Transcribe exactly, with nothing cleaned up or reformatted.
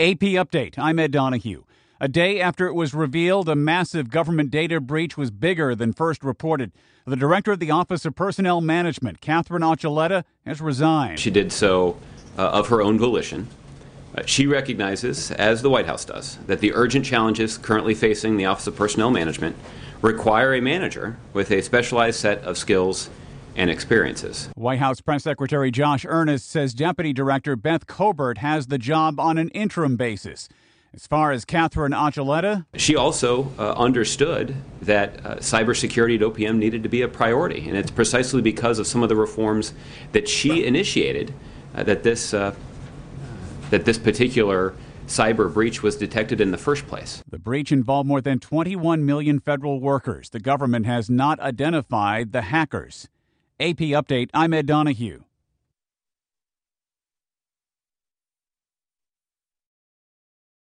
A P Update, I'm Ed Donahue. A day after it was revealed a massive government data breach was bigger than first reported, the director of the Office of Personnel Management, Catherine Archuleta, has resigned. She did so uh, of her own volition. Uh, she recognizes, as the White House does, that the urgent challenges currently facing the Office of Personnel Management require a manager with a specialized set of skills and experiences. White House Press Secretary Josh Earnest says Deputy Director Beth Colbert has the job on an interim basis. As far as Catherine Archuleta, she also uh, understood that uh, cybersecurity at O P M needed to be a priority, and it's precisely because of some of the reforms that she initiated uh, that this uh, that this particular cyber breach was detected in the first place. The breach involved more than twenty-one million federal workers. The government has not identified the hackers. A P Update, I'm Ed Donahue.